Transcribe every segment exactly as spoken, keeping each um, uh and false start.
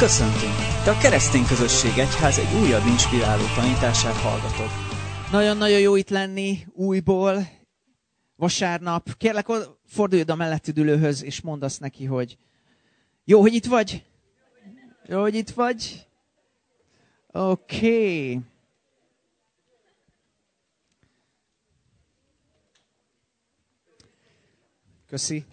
Köszöntünk! Te a Keresztény Közösség Egyház egy újabb inspiráló tanítását hallgatod. Nagyon-nagyon jó itt lenni újból, vasárnap. Kérlek, fordulj oda melletted ülőhöz, és mondd azt neki, hogy jó, hogy itt vagy? Jó, hogy itt vagy? Oké. Okay. Köszi.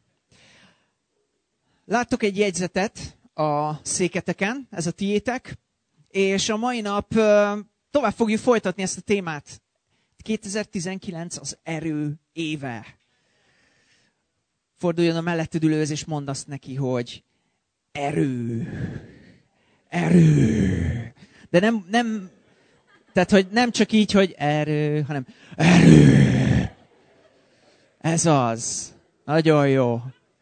Láttok egy jegyzetet a széketeken, ez a tiétek, és a mai nap tovább fogjuk folytatni ezt a témát. kétezer-tizenkilenc az erő éve. Forduljon a melletted ülőhöz, és mondd azt neki, hogy erő, erő. De nem, nem, tehát, hogy nem csak így, hogy erő, hanem erő. Ez az. Nagyon jó.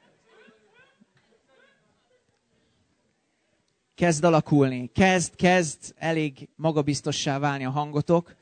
Kezd alakulni. Kezd, kezd elég magabiztossá válni a hangotok.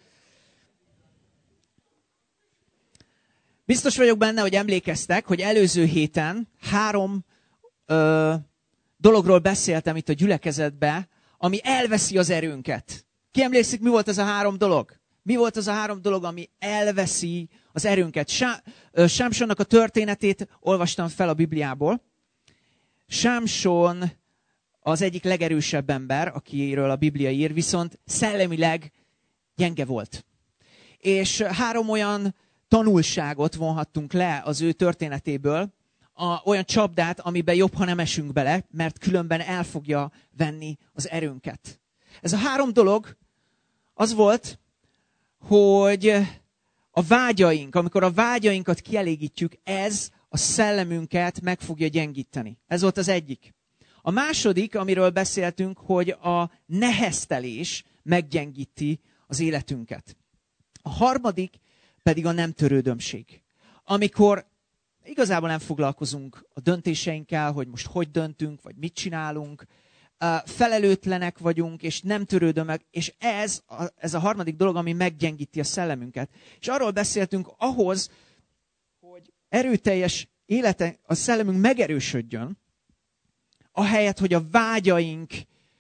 Biztos vagyok benne, hogy emlékeztek, hogy előző héten három ö, dologról beszéltem itt a gyülekezetbe, ami elveszi az erőnket. Ki emlékszik, mi volt ez a három dolog? Mi volt az a három dolog, ami elveszi az erőnket? Sámsonnak a történetét olvastam fel a Bibliából. Sámson az egyik legerősebb ember, akiről a Biblia ír, viszont szellemileg gyenge volt. És három olyan tanulságot vonhattunk le az ő történetéből, a, olyan csapdát, amiben jobb, ha nem esünk bele, mert különben el fogja venni az erőnket. Ez a három dolog az volt, hogy a vágyaink, amikor a vágyainkat kielégítjük, ez a szellemünket meg fogja gyengíteni. Ez volt az egyik. A második, amiről beszéltünk, hogy a neheztelés meggyengíti az életünket. A harmadik pedig a nem törődömség. Amikor igazából nem foglalkozunk a döntéseinkkel, hogy most hogy döntünk, vagy mit csinálunk, felelőtlenek vagyunk, és nem törődömek, és ez a, ez a harmadik dolog, ami meggyengíti a szellemünket. És arról beszéltünk, ahhoz, hogy erőteljes élete, a szellemünk megerősödjön, ahelyett, hogy a vágyaink,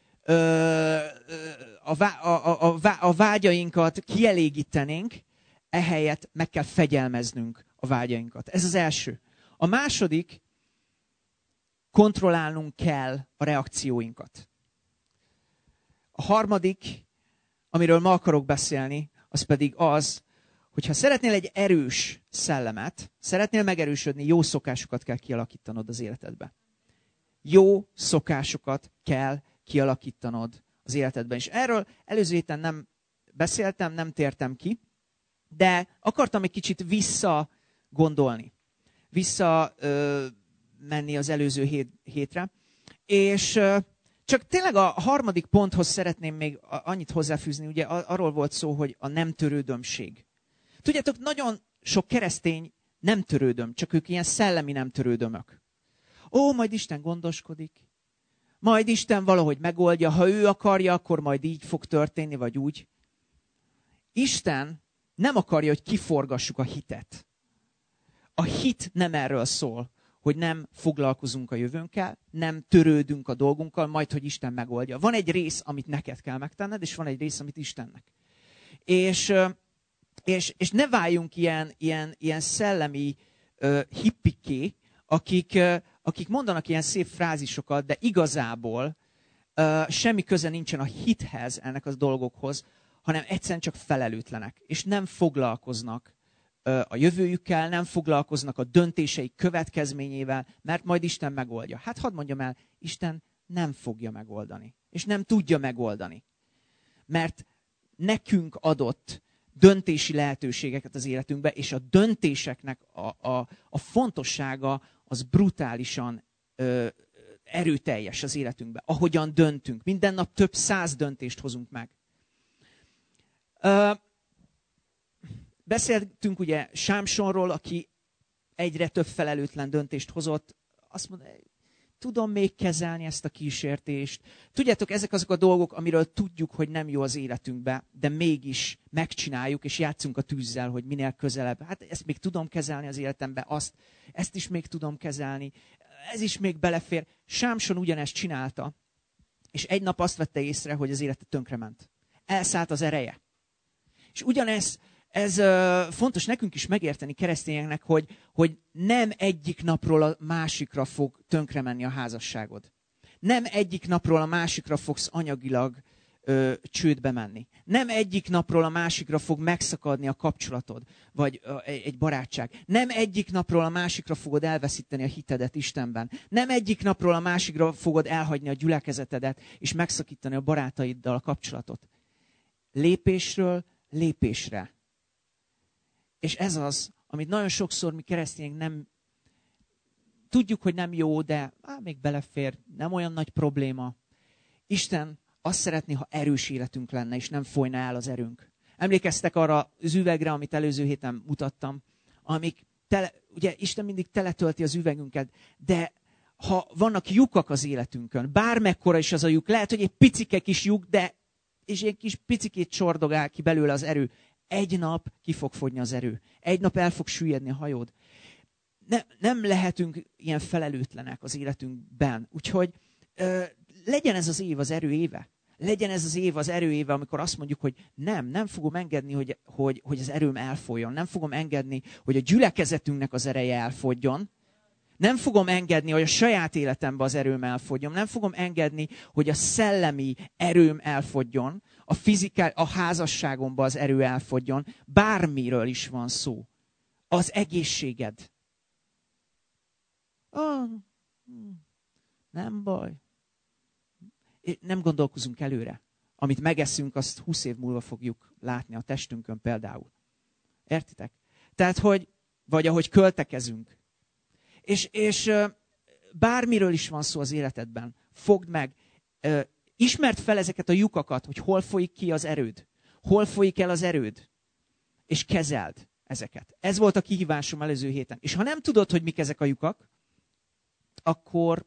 a, vá, a, a, a, a vágyainkat kielégítenénk, ehelyett meg kell fegyelmeznünk a vágyainkat. Ez az első. A második, kontrollálnunk kell a reakcióinkat. A harmadik, amiről ma akarok beszélni, az pedig az, hogy ha szeretnél egy erős szellemet, szeretnél megerősödni, jó szokásokat kell kialakítanod az életedbe. Jó szokásokat kell kialakítanod az életedben. És erről előző héten nem beszéltem, nem tértem ki, de akartam egy kicsit vissza gondolni. Vissza ö, menni az előző hét, hétre. És ö, csak tényleg a harmadik ponthoz szeretném még annyit hozzáfűzni, ugye arról volt szó, hogy a nem törődömség. Tudjátok, nagyon sok keresztény nem törődöm, csak ők ilyen szellemi nem törődömök. Ó, majd Isten gondoskodik. Majd Isten valahogy megoldja. Ha ő akarja, akkor majd így fog történni, vagy úgy. Isten nem akarja, hogy kiforgassuk a hitet. A hit nem erről szól, hogy nem foglalkozunk a jövőnkkel, nem törődünk a dolgunkkal, majd, hogy Isten megoldja. Van egy rész, amit neked kell megtenned, és van egy rész, amit Istennek. És, és, és ne váljunk ilyen, ilyen, ilyen szellemi uh, hippiké, akik, uh, akik mondanak ilyen szép frázisokat, de igazából uh, semmi köze nincsen a hithez, ennek a dolgokhoz, hanem egyszerűen csak felelőtlenek, és nem foglalkoznak uh, a jövőjükkel, nem foglalkoznak a döntéseik következményével, mert majd Isten megoldja. Hát hadd mondjam el, Isten nem fogja megoldani, és nem tudja megoldani. Mert nekünk adott döntési lehetőségeket az életünkbe, és a döntéseknek a, a, a fontossága az brutálisan ö, erőteljes az életünkbe. Ahogyan döntünk. Minden nap több száz döntést hozunk meg. Ö, beszéltünk ugye Sámsonról, aki egyre több felelőtlen döntést hozott. Azt mondta, tudom még kezelni ezt a kísértést. Tudjátok, ezek azok a dolgok, amiről tudjuk, hogy nem jó az életünkbe, de mégis megcsináljuk, és játszunk a tűzzel, hogy minél közelebb. Hát ezt még tudom kezelni az életembe, azt, ezt is még tudom kezelni, ez is még belefér. Sámson ugyanezt csinálta. és egy nap azt vette észre, hogy az élete tönkrement. Elszállt az ereje. És ugyanez, ez uh, fontos nekünk is megérteni keresztényeknek, hogy, hogy nem egyik napról a másikra fog tönkre menni a házasságod. Nem egyik napról a másikra fogsz anyagilag ö, csődbe menni. Nem egyik napról a másikra fog megszakadni a kapcsolatod, vagy ö, egy barátság. Nem egyik napról a másikra fogod elveszíteni a hitedet Istenben. Nem egyik napról a másikra fogod elhagyni a gyülekezetedet, és megszakítani a barátaiddal a kapcsolatot. Lépésről lépésre. És ez az, amit nagyon sokszor mi keresztények nem tudjuk, hogy nem jó, de á, még belefér, nem olyan nagy probléma. Isten azt szeretné, ha erős életünk lenne, és nem folyna el az erőnk. Emlékeztek arra az üvegre, amit előző héten mutattam, amik tele, ugye Isten mindig teletölti az üvegünket, de ha vannak lyukak az életünkön, bármekkora is az a lyuk, lehet, hogy egy picike kis lyuk, de és egy kis picikét csordogál ki belőle az erő. Egy nap ki fog fogyni az erő. Egy nap el fog süllyedni a hajód. Ne, nem lehetünk ilyen felelőtlenek az életünkben. Úgyhogy ö, legyen ez az év az erő éve. Legyen ez az év az erő éve, amikor azt mondjuk, hogy nem, nem fogom engedni, hogy, hogy, hogy az erőm elfolyjon. Nem fogom engedni, hogy a gyülekezetünknek az ereje elfogyjon. Nem fogom engedni, hogy a saját életemben az erőm elfogyjon. Nem fogom engedni, hogy a szellemi erőm elfogyjon. A fizikál, a házasságomban az erő elfogyjon. Bármiről is van szó. Az egészséged. Oh, nem baj. Nem gondolkozunk előre. Amit megeszünk, azt húsz év múlva fogjuk látni a testünkön például. Értitek? Tehát, hogy, vagy ahogy költekezünk. És, és bármiről is van szó az életedben, fogd meg, ismerd fel ezeket a lyukakat, hogy hol folyik ki az erőd, hol folyik el az erőd, és kezeld ezeket. Ez volt a kihívásom előző héten. És ha nem tudod, hogy mik ezek a lyukak, akkor,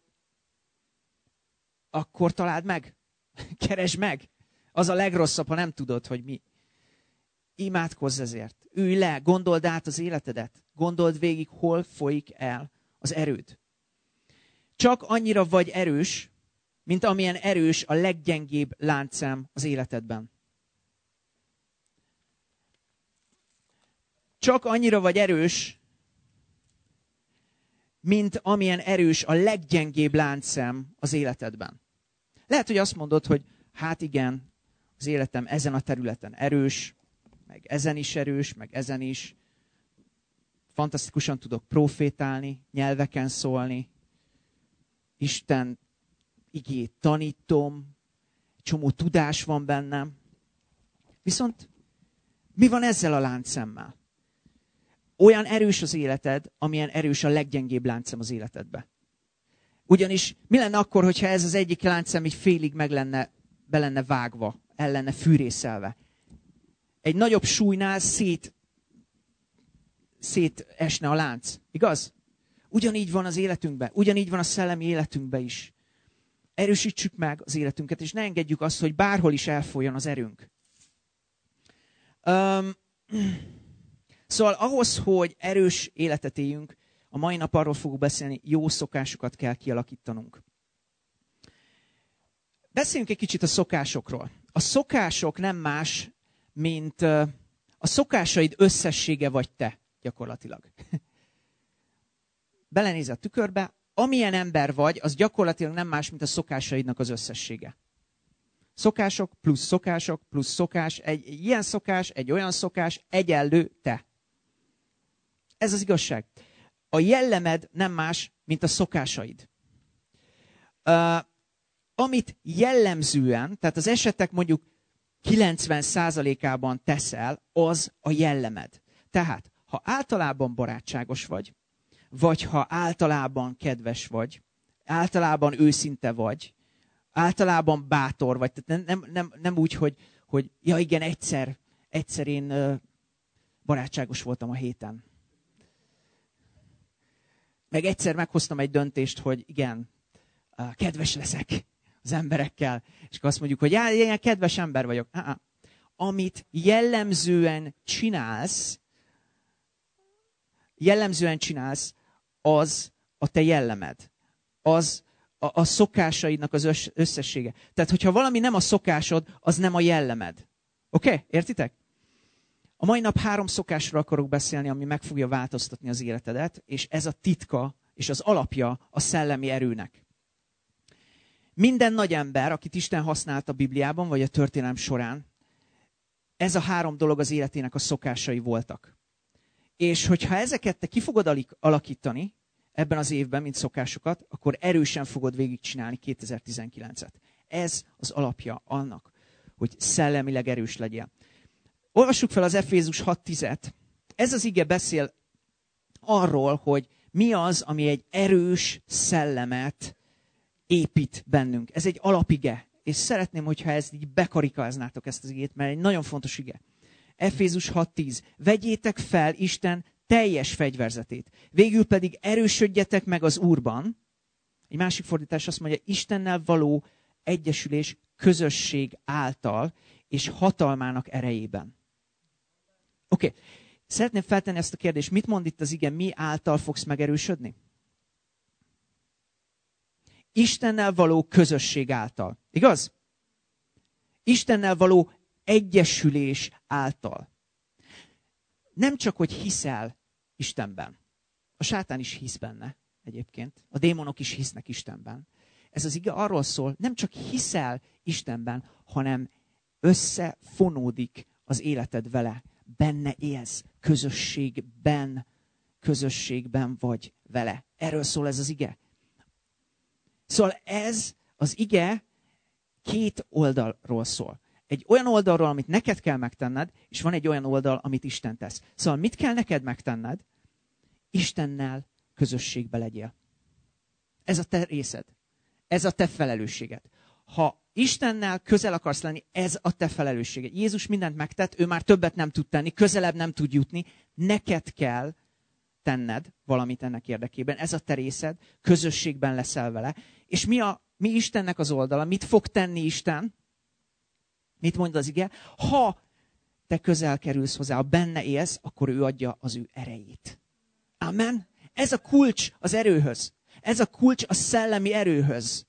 akkor találd meg, keresd meg. Az a legrosszabb, ha nem tudod, hogy mi. Imádkozz ezért. Ülj le, gondold át az életedet. Gondold végig, hol folyik el az erőd. Csak annyira vagy erős, mint amilyen erős a leggyengébb láncszem az életedben. Csak annyira vagy erős, mint amilyen erős a leggyengébb láncszem az életedben. Lehet, hogy azt mondod, hogy hát igen, az életem ezen a területen erős, meg ezen is erős, meg ezen is. Fantasztikusan tudok profétálni, nyelveken szólni. Isten igét tanítom, csomó tudás van bennem. Viszont mi van ezzel a láncszemmel? Olyan erős az életed, amilyen erős a leggyengébb láncszem az életedbe. Ugyanis mi lenne akkor, hogyha ez az egyik láncszem így félig meg lenne, be lenne vágva, el lenne fűrészelve? Egy nagyobb súlynál szét, szét esne a lánc. Igaz? Ugyanígy van az életünkben, ugyanígy van a szellemi életünkben is. Erősítsük meg az életünket, és ne engedjük azt, hogy bárhol is elfolyjon az erőnk. Um, szóval ahhoz, hogy erős életet éljünk, a mai nap arról fogunk beszélni, jó szokásokat kell kialakítanunk. Beszéljünk egy kicsit a szokásokról. A szokások nem más, mint a szokásaid összessége vagy te, gyakorlatilag. Belenéz a tükörbe, amilyen ember vagy, az gyakorlatilag nem más, mint a szokásaidnak az összessége. Szokások plusz szokások plusz szokás, egy, egy ilyen szokás, egy olyan szokás, egyenlő te. Ez az igazság. A jellemed nem más, mint a szokásaid. Uh, amit jellemzően, tehát az esetek mondjuk kilencven százalékában teszel, az a jellemed. Tehát, ha általában barátságos vagy, vagy ha általában kedves vagy, általában őszinte vagy, általában bátor vagy, tehát nem, nem, nem úgy, hogy, hogy ja igen, egyszer, egyszer én uh, barátságos voltam a héten. Meg egyszer meghoztam egy döntést, hogy igen, uh, kedves leszek az emberekkel. És akkor azt mondjuk, hogy já, ilyen kedves ember vagyok. Uh-uh. Amit jellemzően csinálsz, jellemzően csinálsz, az a te jellemed. Az a, a szokásaidnak az összessége. Tehát, hogyha valami nem a szokásod, az nem a jellemed. Oké? Okay? Értitek? A mai nap három szokásról akarok beszélni, ami meg fogja változtatni az életedet, és ez a titka, és az alapja a szellemi erőnek. Minden nagy ember, akit Isten használt a Bibliában, vagy a történelem során, ez a három dolog az életének a szokásai voltak. És hogyha ezeket te ki fogod alakítani ebben az évben, mint szokásokat, akkor erősen fogod végigcsinálni kétezer-tizenkilencet. Ez az alapja annak, hogy szellemileg erős legyél. Olvassuk fel az Efézus hat tízet. Ez az ige beszél arról, hogy mi az, ami egy erős szellemet épít bennünk. Ez egy alapige. És szeretném, hogyha ezt így bekarikáznátok ezt az igét, mert egy nagyon fontos ige. Efézus hat tíz. Vegyétek fel Isten teljes fegyverzetét. Végül pedig erősödjetek meg az Úrban. Egy másik fordítás azt mondja, Istennel való egyesülés közösség által és hatalmának erejében. Oké. Okay. Szeretném feltenni ezt a kérdést. Mit mond itt az ige? Mi által fogsz megerősödni? Istennel való közösség által. Igaz? Istennel való egyesülés által. Nem csak, hogy hiszel Istenben. A sátán is hisz benne egyébként. A démonok is hisznek Istenben. Ez az ige arról szól, nem csak hiszel Istenben, hanem összefonódik az életed vele. Benne élsz, közösségben, közösségben vagy vele. Erről szól ez az ige. Szóval ez az ige két oldalról szól. Egy olyan oldalról, amit neked kell megtenned, és van egy olyan oldal, amit Isten tesz. Szóval mit kell neked megtenned? Istennel közösségbe legyél. Ez a te részed. Ez a te felelősséged. Ha Istennel közel akarsz lenni, ez a te felelősséged. Jézus mindent megtett, ő már többet nem tud tenni, közelebb nem tud jutni. Neked kell tenned valamit ennek érdekében. Ez a te részed, közösségben leszel vele. És mi, a, mi Istennek az oldala? Mit fog tenni Isten? Mit mond az ige? Ha te közel kerülsz hozzá, ha benne élsz, akkor ő adja az ő erejét. Amen? Ez a kulcs az erőhöz. Ez a kulcs a szellemi erőhöz.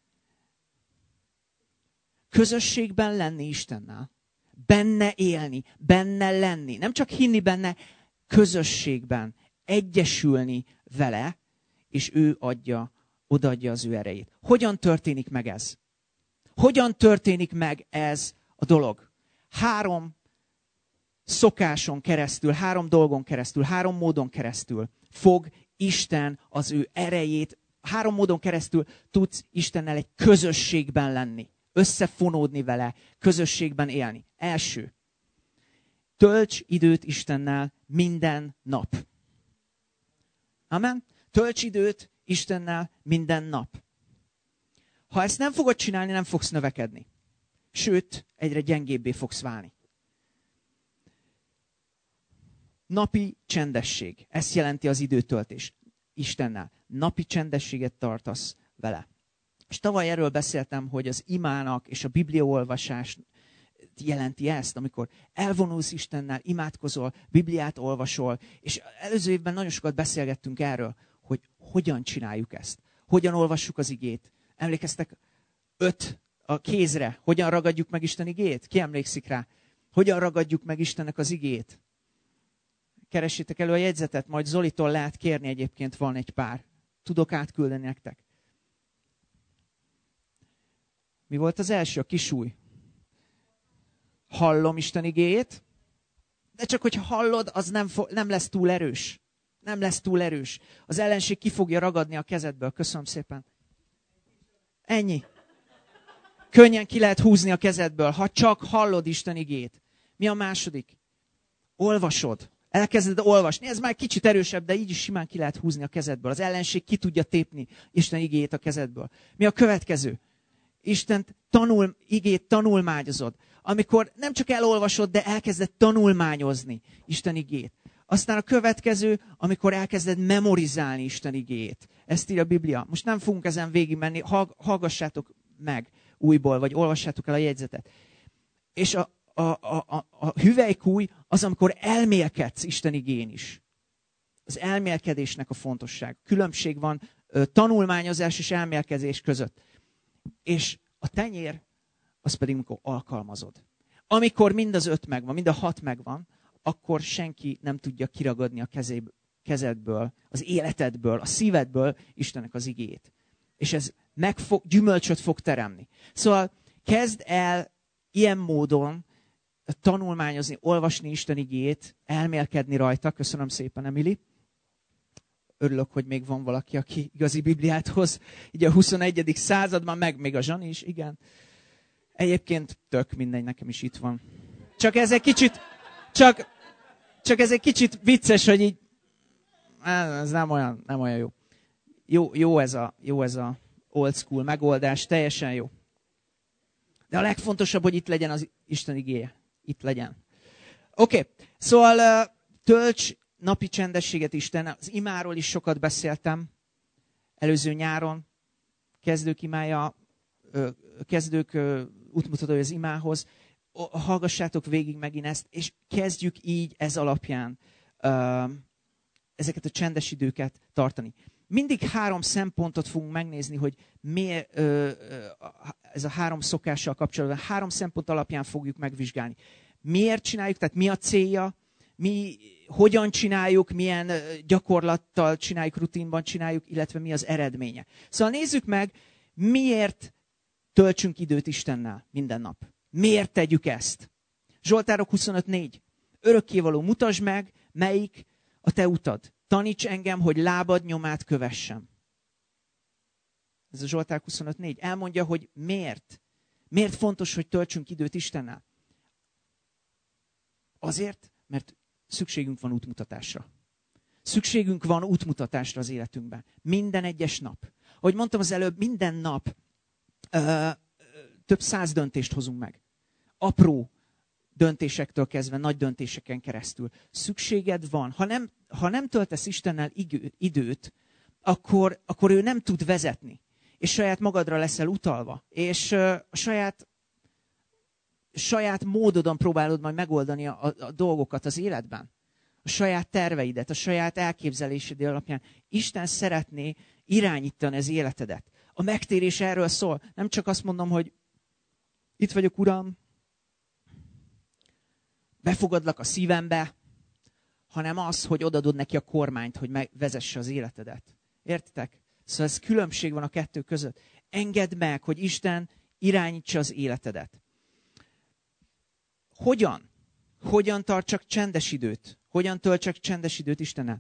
Közösségben lenni Istennel. Benne élni, benne lenni. Nem csak hinni benne, közösségben. Egyesülni vele, és ő adja, odaadja az ő erejét. Hogyan történik meg ez? Hogyan történik meg ez a dolog? Három szokáson keresztül, három dolgon keresztül, három módon keresztül fog Isten az ő erejét, három módon keresztül tudsz Istennel egy közösségben lenni, összefonódni vele, közösségben élni. Első, tölts időt Istennel minden nap. Amen? Tölts időt Istennel minden nap. Ha ezt nem fogod csinálni, nem fogsz növekedni. Sőt, egyre gyengébbé fogsz válni. Napi csendesség. Ezt jelenti az időtöltés Istennel. Napi csendességet tartasz vele. És tavaly erről beszéltem, hogy az imának és a bibliaolvasás jelenti ezt, amikor elvonulsz Istennel, imádkozol, Bibliát olvasol, és előző évben nagyon sokat beszélgettünk erről, hogy hogyan csináljuk ezt. Hogyan olvassuk az igét. Emlékeztek öt a kézre, hogyan ragadjuk meg Isten igét? Ki emlékszik rá? Hogyan ragadjuk meg Istennek az igét? Keressétek elő a jegyzetet, majd Zolitól lehet kérni, egyébként van egy pár. Tudok átküldeni nektek. Mi volt az első? A kisúj. Hallom Isten igéjét, de csak hogyha hallod, az nem, fo- nem lesz túl erős. Nem lesz túl erős. Az ellenség ki fogja ragadni a kezedből. Köszönöm szépen. Ennyi. Könnyen ki lehet húzni a kezedből, ha csak hallod Isten igét. Mi a második? Olvasod. Elkezded olvasni. Ez már kicsit erősebb, de így is simán ki lehet húzni a kezedből. Az ellenség ki tudja tépni Isten igéjét a kezedből. Mi a következő? Isten tanul, igét tanulmányozod. Amikor nem csak elolvasod, de elkezded tanulmányozni Isten igét. Aztán a következő, amikor elkezded memorizálni Isten igéjét. Ezt írja a Biblia. Most nem fogunk ezen végigmenni, hallgassátok meg újból, vagy olvassátok el a jegyzetet. És a, a, a, a, a hüvelykúj az, amikor elmélkedsz Isten igén is. Az elmélkedésnek a fontosság. Különbség van tanulmányozás és elmélkezés között. És a tenyér, az pedig amikor alkalmazod. Amikor mind az öt megvan, mind a hat megvan, akkor senki nem tudja kiragadni a kezéből, kezedből, az életedből, a szívedből Istennek az igéjét. És ez meg fog, gyümölcsöt fog teremni. Szóval kezd el ilyen módon tanulmányozni, olvasni Isten igéjét, elmélkedni rajta. Köszönöm szépen, Emily. Örülök, hogy még van valaki, aki igazi Bibliát hoz. Így a huszonegyedik században, meg még a Zsani is, igen. Egyébként tök mindegy, nekem is itt van. Csak ez egy kicsit, csak, csak ez egy kicsit vicces, hogy így, ez nem olyan, nem olyan jó. Jó, jó, ez a, jó ez a old school megoldás, teljesen jó. De a legfontosabb, hogy itt legyen az Isten igéje. Itt legyen. Oké, okay. Szóval tölts napi csendességet Isten. Az imáról is sokat beszéltem előző nyáron. Kezdők imája, kezdők útmutatója az imához. Hallgassátok végig megint ezt, és kezdjük így ez alapján ezeket a csendes időket tartani. Mindig három szempontot fogunk megnézni, hogy miért, ez a három szokással kapcsolatban, három szempont alapján fogjuk megvizsgálni. Miért csináljuk, tehát mi a célja, mi, hogyan csináljuk, milyen gyakorlattal csináljuk, rutinban csináljuk, illetve mi az eredménye. Szóval nézzük meg, miért töltsünk időt Istennel minden nap. Miért tegyük ezt? Zsoltárok huszonöt négy. Örökkévaló, mutasd meg, melyik a te utad. Taníts engem, hogy lábad nyomát kövessem. Ez a Zsoltár huszonöt négy. Elmondja, hogy miért. Miért fontos, hogy töltsünk időt Istennel? Azért, mert szükségünk van útmutatásra. Szükségünk van útmutatásra az életünkben. Minden egyes nap. Ahogy mondtam az előbb, minden nap ö, több száz döntést hozunk meg. Apró döntésektől kezdve, nagy döntéseken keresztül. Szükséged van. Ha nem, ha nem töltesz Istennel időt, akkor, akkor ő nem tud vezetni. És saját magadra leszel utalva. És uh, a saját, saját módodon próbálod majd megoldani a, a, a dolgokat az életben. A saját terveidet, a saját elképzelésed alapján. Isten szeretné irányítani az életedet. A megtérés erről szól. Nem csak azt mondom, hogy itt vagyok, Uram, befogadlak a szívembe, hanem az, hogy odadod neki a kormányt, hogy vezesse az életedet. Értitek? Szóval ez különbség van a kettő között. Engedd meg, hogy Isten irányítsa az életedet. Hogyan? Hogyan tartsak csendes időt? Hogyan töltsek csendes időt Istennel?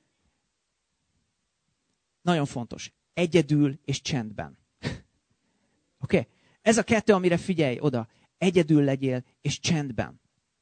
Nagyon fontos. Egyedül és csendben. Oké? Okay? Ez a kettő, amire figyelj oda. Egyedül legyél és csendben.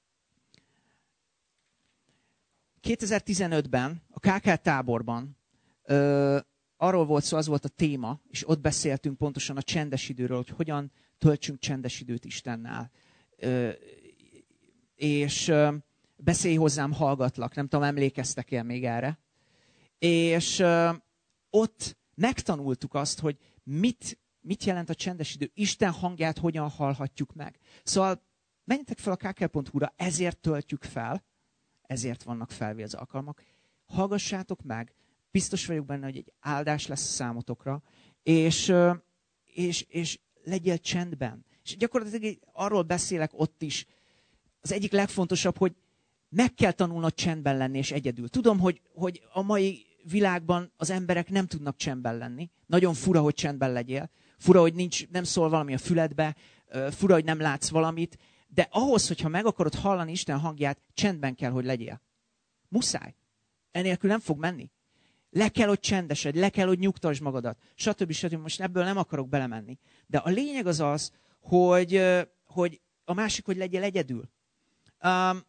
kétezer-tizenötben a ká ká táborban ö, arról volt szó, az volt a téma, és ott beszéltünk pontosan a csendes időről, hogy hogyan töltsünk csendes időt Istennel. Ö, és ö, beszélj hozzám, hallgatlak, nem tudom, emlékeztek-e még erre. És ö, ott megtanultuk azt, hogy mit, mit jelent a csendes idő, Isten hangját hogyan hallhatjuk meg. Szóval menjetek fel a ká ká pont hú-ra, ezért töltjük fel, ezért vannak felvé az alkalmak. Hallgassátok meg, biztos vagyok benne, hogy egy áldás lesz a számotokra, és, és, és legyél csendben. És gyakorlatilag arról beszélek ott is, az egyik legfontosabb, hogy meg kell tanulnod csendben lenni és egyedül. Tudom, hogy, hogy a mai világban az emberek nem tudnak csendben lenni. Nagyon fura, hogy csendben legyél. Fura, hogy nincs, nem szól valami a füledbe. Fura, hogy nem látsz valamit. De ahhoz, hogyha meg akarod hallani Isten hangját, csendben kell, hogy legyél. Muszáj. Enélkül nem fog menni. Le kell, hogy csendesed, le kell, hogy nyugtasd magadat. Stb. Stb. Most ebből nem akarok belemenni. De a lényeg az az, hogy, hogy a másik, hogy legyél egyedül. Um,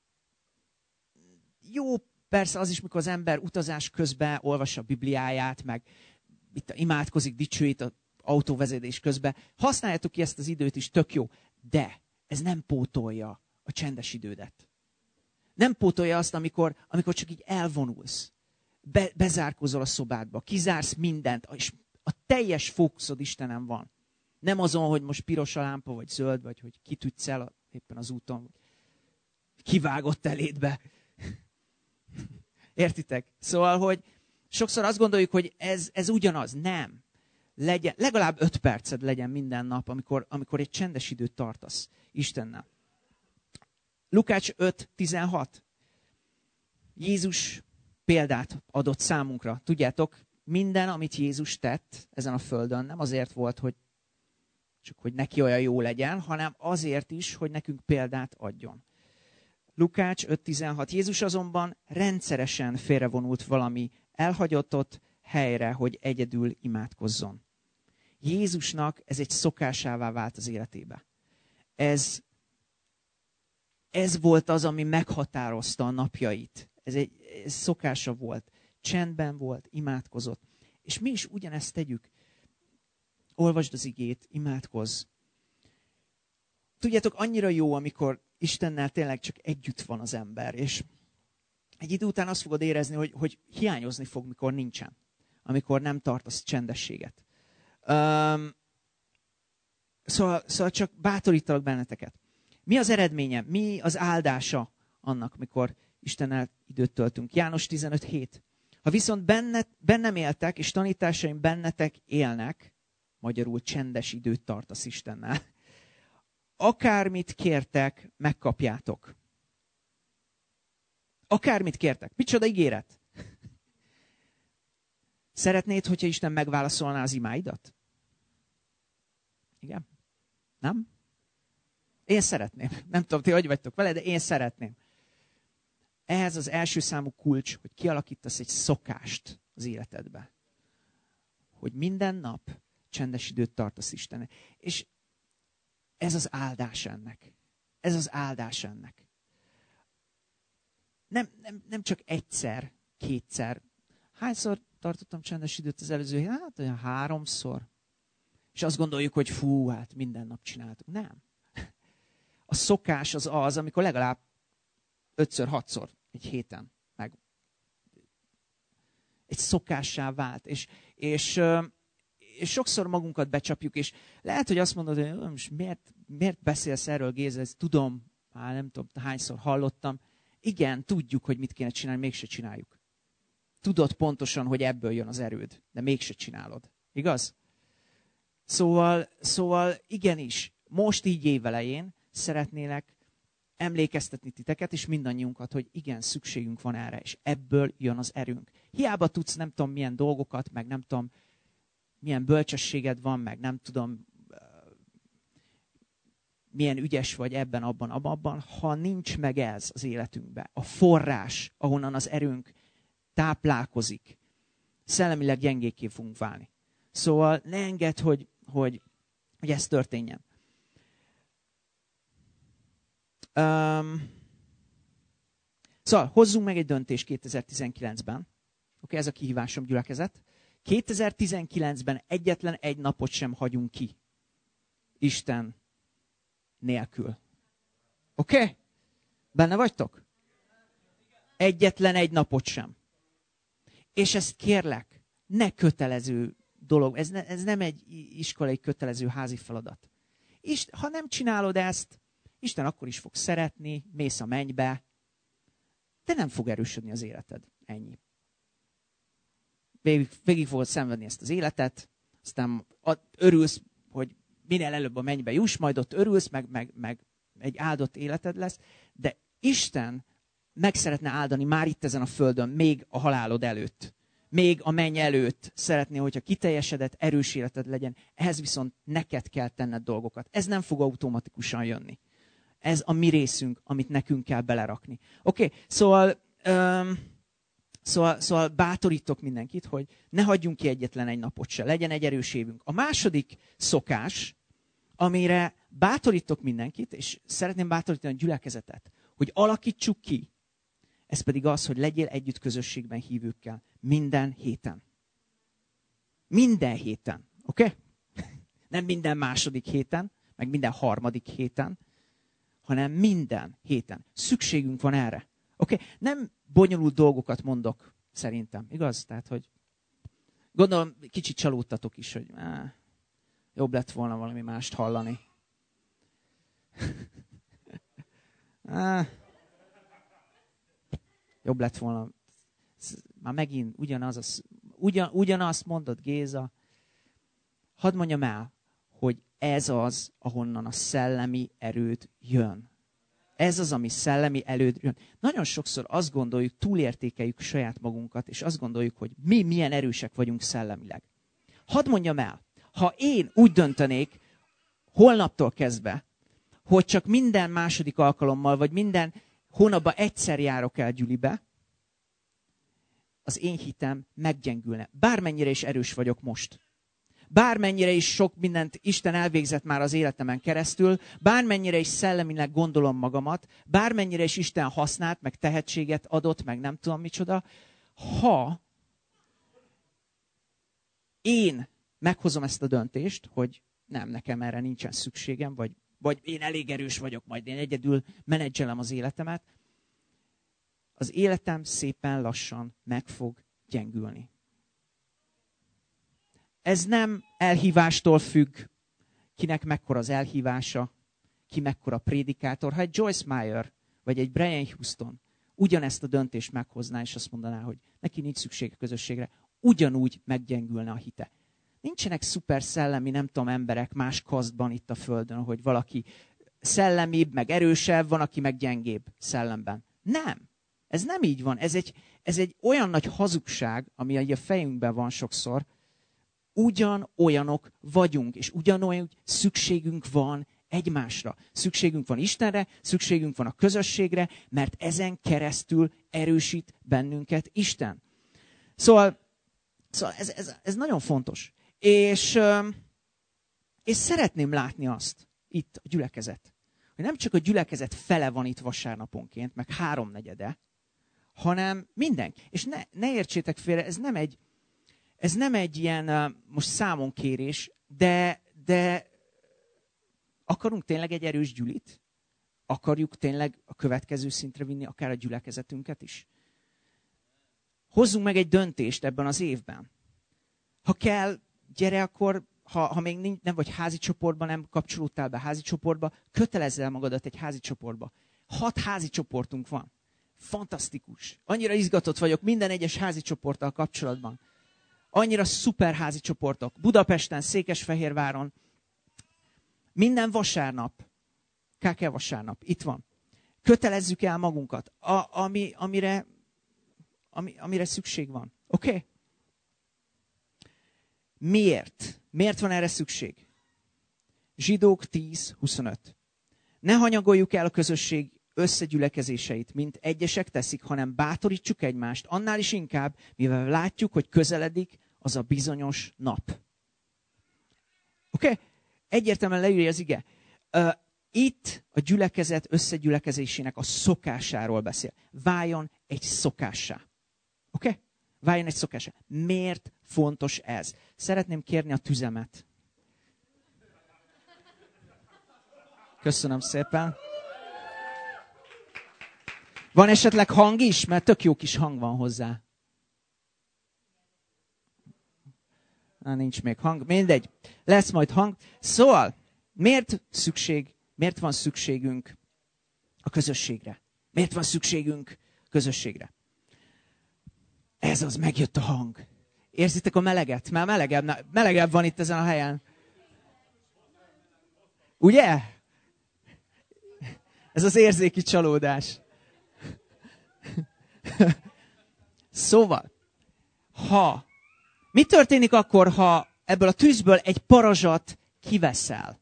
jó, persze az is, mikor az ember utazás közben olvassa a Bibliáját, meg itt imádkozik, dicsőít az autóvezetés közben. Használjátok ki ezt az időt is, tök jó. De ez nem pótolja a csendes idődet. Nem pótolja azt, amikor, amikor csak így elvonulsz. Be, bezárkózol a szobádba, kizársz mindent, és a teljes fókuszod Istenem van. Nem azon, hogy most piros a lámpa, vagy zöld, vagy hogy kitűtsz el éppen az úton, kivágott elédbe. Értitek? Szóval, hogy, Sokszor azt gondoljuk, hogy ez, ez ugyanaz. Nem. Legyen, legalább öt perced legyen minden nap, amikor, amikor egy csendes időt tartasz Istennel. Lukács öt tizenhat. Jézus példát adott számunkra. Tudjátok, minden, amit Jézus tett ezen a földön, nem azért volt, hogy csak hogy neki olyan jó legyen, hanem azért is, hogy nekünk példát adjon. Lukács öt tizenhat. Jézus azonban rendszeresen félrevonult valami elhagyott helyre, hogy egyedül imádkozzon. Jézusnak ez egy szokásává vált az életébe. Ez, ez volt az, ami meghatározta a napjait. Ez egy ez szokása volt. Csendben volt, imádkozott. És mi is ugyanezt tegyük. Olvasd az igét, imádkozz. Tudjátok, annyira jó, amikor Istennel tényleg csak együtt van az ember, és egy idő után azt fogod érezni, hogy, hogy hiányozni fog, mikor nincsen. Amikor nem tartasz csendességet. Um, szóval, szóval csak bátorítalak benneteket. Mi az eredménye? Mi az áldása annak, mikor Istennel időt töltünk? János tizenöt hét. Ha viszont benne, bennem éltek, és tanításaim bennetek élnek, magyarul csendes időt tartasz Istennel, akármit kértek, megkapjátok. Akármit kértek. Micsoda ígéret? Szeretnéd, hogyha Isten megválaszolná az imáidat? Igen? Nem? Én szeretném. Nem tudom, ti hogy vagytok vele, de én szeretném. Ehhez az első számú kulcs, hogy kialakítasz egy szokást az életedbe. Hogy minden nap csendes időt tartasz Istennek. És ez az áldás ennek. Ez az áldás ennek. Nem, nem, nem csak egyszer, kétszer. Hányszor tartottam csendes időt az előző héten? Hát olyan háromszor. És azt gondoljuk, hogy fú, hát minden nap csináltuk. Nem. A szokás az az, amikor legalább ötször, hatszor egy héten meg egy szokássá vált. És, és, és sokszor magunkat becsapjuk, és lehet, hogy azt mondod, hogy most miért, miért beszélsz erről, Géza, ezt tudom, már nem tudom, hányszor hallottam. Igen, tudjuk, hogy mit kéne csinálni, mégse csináljuk. Tudod pontosan, hogy ebből jön az erőd, de mégse csinálod. Igaz? Szóval, szóval igenis, most így évelején szeretnélek emlékeztetni titeket, és mindannyiunkat, hogy igen, szükségünk van erre, és ebből jön az erőnk. Hiába tudsz nem tudom milyen dolgokat, meg nem tudom milyen bölcsességed van, meg nem tudom milyen ügyes vagy ebben, abban, abban, abban, ha nincs meg ez az életünkben, a forrás, ahonnan az erőnk táplálkozik, szellemileg gyengékké fogunk válni. Szóval ne engedd, hogy, hogy, hogy ez történjen. Um, szóval hozzunk meg egy döntést kétezer-tizenkilencben. Oké, okay, ez a kihívásom, gyülekezet. kétezer-tizenkilencben egyetlen egy napot sem hagyunk ki Isten nélkül. Oké? Okay? Benne vagytok? Egyetlen egy napot sem. És ezt kérlek, ne kötelező dolog. Ez, ne, ez nem egy iskolai kötelező házi feladat. És ha nem csinálod ezt, Isten akkor is fog szeretni, mész a mennybe, de nem fog erősödni az életed. Ennyi. Végig, végig fogod szenvedni ezt az életet, aztán örülsz, hogy minél előbb a mennybe juss, majd ott örülsz, meg, meg, meg egy áldott életed lesz, de Isten meg szeretne áldani már itt ezen a földön, még a halálod előtt. Még a menny előtt szeretné, hogyha kiteljesedett, erős életed legyen. Ehhez viszont neked kell tenned dolgokat. Ez nem fog automatikusan jönni. Ez a mi részünk, amit nekünk kell belerakni. Oké, okay, szóval, um, szóval, szóval bátorítok mindenkit, hogy ne hagyjunk ki egyetlen egy napot se. Legyen egy erős évünk. A második szokás, amire bátorítok mindenkit, és szeretném bátorítani a gyülekezetet, hogy alakítsuk ki, ez pedig az, hogy legyél együtt közösségben hívőkkel. Minden héten. Minden héten. Oké? Okay? Nem minden második héten, meg minden harmadik héten, hanem minden héten. Szükségünk van erre. Oké? Okay? Nem bonyolult dolgokat mondok, szerintem. Igaz? Tehát, hogy gondolom, kicsit csalódtatok is, hogy áh, jobb lett volna valami mást hallani. áh, jobb lett volna. már megint ugyanaz az, ugyan, ugyanazt mondod, Géza. Hadd mondjam el, hogy ez az, ahonnan a szellemi erőd jön. Ez az, ami szellemi erőd jön. Nagyon sokszor azt gondoljuk, túlértékeljük saját magunkat, és azt gondoljuk, hogy mi milyen erősek vagyunk szellemileg. Hadd mondjam el, ha én úgy döntenék, holnaptól kezdve, hogy csak minden második alkalommal, vagy minden hónapban egyszer járok el gyülibe, az én hitem meggyengülne. Bármennyire is erős vagyok most. Bármennyire is sok mindent Isten elvégzett már az életemen keresztül, bármennyire is szellemileg gondolom magamat, bármennyire is Isten használt, meg tehetséget adott, meg nem tudom micsoda, ha én meghozom ezt a döntést, hogy nem, nekem erre nincsen szükségem, vagy, vagy én elég erős vagyok, majd én egyedül menedzselem az életemet, az életem szépen lassan meg fog gyengülni. Ez nem elhívástól függ, kinek mekkora az elhívása, ki mekkora prédikátor. Ha egy Joyce Meyer, vagy egy Brian Houston ugyanezt a döntést meghozná, és azt mondaná, hogy neki nincs szüksége közösségre, ugyanúgy meggyengülne a hite. Nincsenek szuper szellemi, nem tudom, emberek más kasztban itt a földön, hogy valaki szellemibb, meg erősebb, van, aki meg gyengébb szellemben. Nem. Ez nem így van. Ez egy, ez egy olyan nagy hazugság, ami a fejünkben van sokszor. Ugyanolyanok vagyunk, és ugyanolyan szükségünk van egymásra. Szükségünk van Istenre, szükségünk van a közösségre, mert ezen keresztül erősít bennünket Isten. Szóval, szóval ez, ez, ez nagyon fontos. És, és szeretném látni azt, itt a gyülekezet, hogy nem csak a gyülekezet fele van itt vasárnaponként, meg háromnegyede, hanem mindenki. És ne, ne értsétek félre, ez nem egy, ez nem egy ilyen most számonkérés, de, de akarunk tényleg egy erős gyülit? Akarjuk tényleg a következő szintre vinni akár a gyülekezetünket is? Hozzunk meg egy döntést ebben az évben. Ha kell, gyere akkor, ha, ha még nincs, nem vagy házi csoportban, nem kapcsolódtál be házi csoportba, kötelezz el magadat egy házi csoportba. Hat házi csoportunk van. Fantasztikus. Annyira izgatott vagyok minden egyes házi csoporttal kapcsolatban. Annyira szuper házi csoportok. Budapesten, Székesfehérváron. Minden vasárnap. Káke vasárnap. Itt van. Kötelezzük el magunkat, a, ami, amire, ami, amire szükség van. Oké? Okay? Miért? Miért van erre szükség? Zsidók tíz huszonöt. Ne hanyagoljuk el a közösség összegyülekezéseit, mint egyesek teszik, hanem bátorítsuk egymást, annál is inkább, mivel látjuk, hogy közeledik az a bizonyos nap. Oké? Okay? Egyértelműen leírja az ige. Uh, itt a gyülekezet összegyülekezésének a szokásáról beszél. Váljon egy szokássá. Oké? Okay? Váljon egy szokássá. Miért fontos ez? Szeretném kérni a tüzemet. Köszönöm szépen. Van esetleg hang is? Mert tök jó kis hang van hozzá. Na, nincs még hang. Mindegy. Lesz majd hang. Szóval, miért szükség, miért van szükségünk a közösségre? Miért van szükségünk a közösségre? Ez az, megjött a hang. Érzitek a meleget? Már melegebb, melegebb van itt ezen a helyen. Ugye? Ez az érzéki csalódás. Szóval, ha, mi történik akkor, ha ebből a tűzből egy parazsat kiveszel?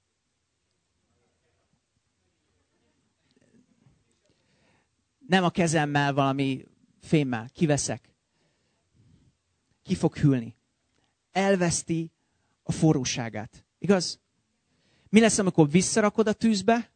Nem a kezemmel, valami fémmel, kiveszek. Ki fog hűlni. Elveszti a forróságát. Igaz? Mi lesz, amikor visszarakod a tűzbe?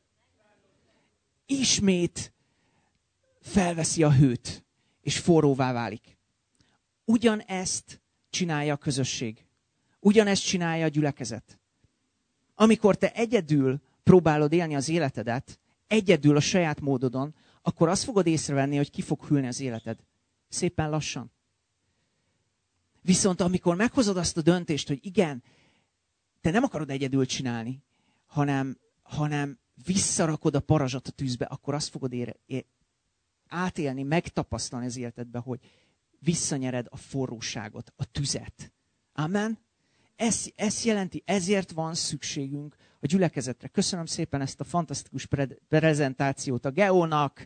Ismét felveszi a hőt, és forróvá válik. Ugyanezt csinálja a közösség. Ugyanezt csinálja a gyülekezet. Amikor te egyedül próbálod élni az életedet, egyedül a saját módodon, akkor azt fogod észrevenni, hogy ki fog hűlni az életed. Szépen lassan. Viszont amikor meghozod azt a döntést, hogy igen, te nem akarod egyedül csinálni, hanem, hanem visszarakod a parazsat a tűzbe, akkor azt fogod ére, é, átélni, megtapasztalni az életedbe, hogy visszanyered a forróságot, a tüzet. Amen? Ez, ez jelenti, ezért van szükségünk a gyülekezetre. Köszönöm szépen ezt a fantasztikus pre- prezentációt a Geónak.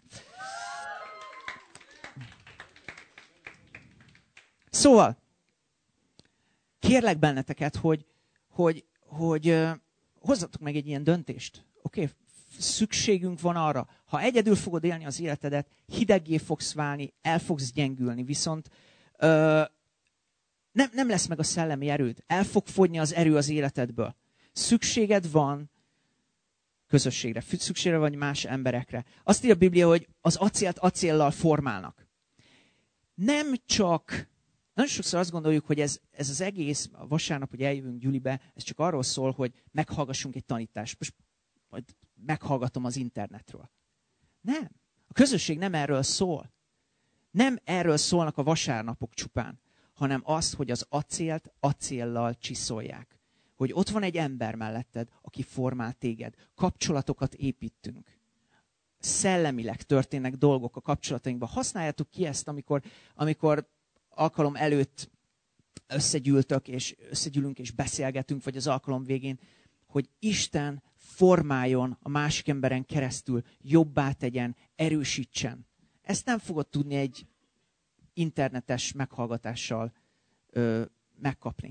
Szóval, kérlek benneteket, hogy, hogy, hogy uh, hozzatok meg egy ilyen döntést. Oké? Okay? Szükségünk van arra. Ha egyedül fogod élni az életedet, hideggé fogsz válni, el fogsz gyengülni, viszont uh, nem, nem lesz meg a szellemi erőd. El fog fogyni az erő az életedből. Szükséged van közösségre, szükséged van más emberekre. Azt írja a Biblia, hogy az acélt acéllal formálnak. Nem csak... Nagyon sokszor azt gondoljuk, hogy ez, ez az egész, a vasárnap, hogy eljövünk gyülibe, ez csak arról szól, hogy meghallgassunk egy tanítást. Most majd meghallgatom az internetről. Nem. A közösség nem erről szól. Nem erről szólnak a vasárnapok csupán, hanem azt, hogy az acélt acéllal csiszolják. Hogy ott van egy ember melletted, aki formál téged. Kapcsolatokat építünk. Szellemileg történnek dolgok a kapcsolatainkban. Használjátok ki ezt, amikor... amikor alkalom előtt összegyűltök, és összegyűlünk, és beszélgetünk, vagy az alkalom végén, hogy Isten formáljon a másik emberen keresztül, jobbá tegyen, erősítsen. Ezt nem fogod tudni egy internetes meghallgatással ö, megkapni.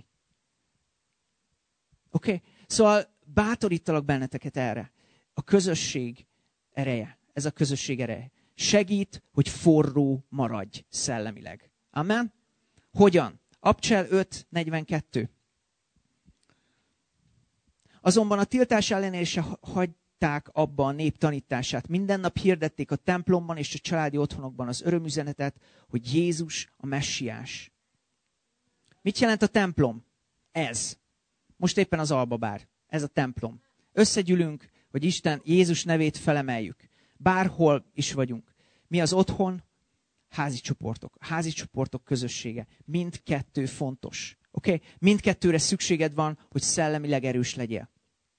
Oké? Okay? Szóval bátorítalak benneteket erre. A közösség ereje. Ez a közösség ereje. Segít, hogy forró maradj szellemileg. Amen? Hogyan? Abcsel öt negyvenkettő. Azonban a tiltás ellenére se hagyták abba a nép tanítását. Minden nap hirdették a templomban és a családi otthonokban az örömüzenetet, hogy Jézus a messiás. Mit jelent a templom? Ez. Most éppen az albabár. Ez a templom. Összegyűlünk, hogy Isten Jézus nevét felemeljük. Bárhol is vagyunk. Mi az otthon? Házi csoportok. Házi csoportok közössége. Mindkettő fontos. Oké? Okay? Mindkettőre szükséged van, hogy szellemileg erős legyél.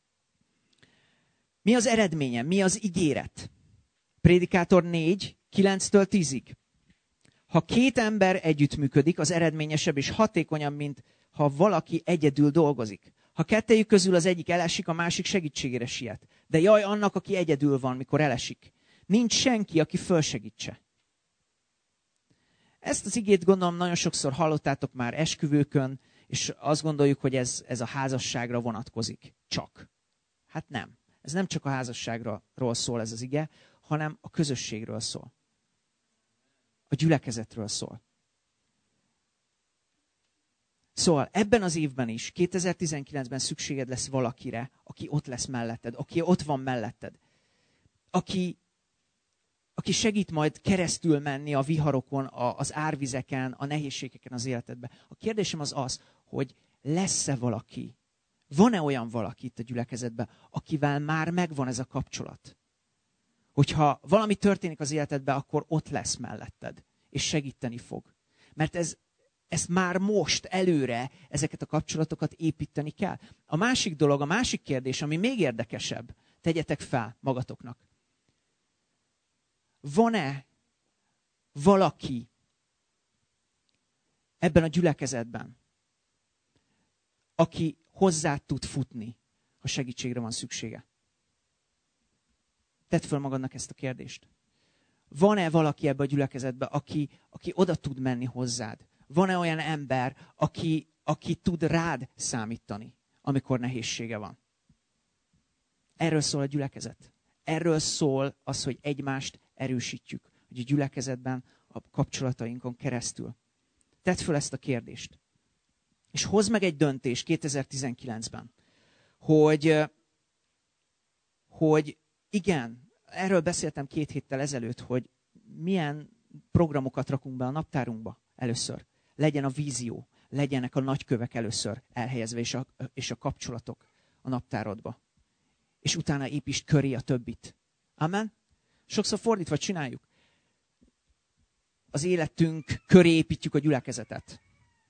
Mi az eredménye? Mi az ígéret? Prédikátor négy, kilenctől tízig. Ha két ember együttműködik, az eredményesebb és hatékonyabb, mint ha valaki egyedül dolgozik. Ha kettejük közül az egyik elesik, a másik segítségére siet. De jaj annak, aki egyedül van, mikor elesik. Nincs senki, aki fölsegítse. Ezt az igét gondolom nagyon sokszor hallottátok már esküvőkön, és azt gondoljuk, hogy ez, ez a házasságra vonatkozik. Csak. Hát nem. Ez nem csak a házasságról szól ez az ige, hanem a közösségről szól. A gyülekezetről szól. Szóval ebben az évben is, kétezer-tizenkilencben szükséged lesz valakire, aki ott lesz melletted, aki ott van melletted. Aki, aki segít majd keresztül menni a viharokon, a, az árvizeken, a nehézségeken az életedben. A kérdésem az az, hogy lesz-e valaki, van-e olyan valaki itt a gyülekezetben, akivel már megvan ez a kapcsolat? Hogyha valami történik az életedben, akkor ott lesz melletted, és segíteni fog. Mert ez, ezt már most előre ezeket a kapcsolatokat építeni kell. A másik dolog, a másik kérdés, ami még érdekesebb, tegyetek fel magatoknak. Van-e valaki ebben a gyülekezetben, aki hozzá tud futni, ha segítségre van szüksége? Tedd föl magadnak ezt a kérdést. Van-e valaki ebben a gyülekezetben, aki, aki oda tud menni hozzád? Van-e olyan ember, aki, aki tud rád számítani, amikor nehézsége van? Erről szól a gyülekezet. Erről szól az, hogy egymást erősítjük, hogy a gyülekezetben a kapcsolatainkon keresztül. Tedd föl ezt a kérdést. És hozd meg egy döntést kétezer-tizenkilencben, hogy, hogy igen, erről beszéltem két héttel ezelőtt, hogy milyen programokat rakunk be a naptárunkba először. Legyen a vízió, legyenek a nagykövek először elhelyezve, és a, és a kapcsolatok a naptárodba. És utána építsd köré a többit. Amen? Sokszor fordítva csináljuk. Az életünk köré építjük a gyülekezetet.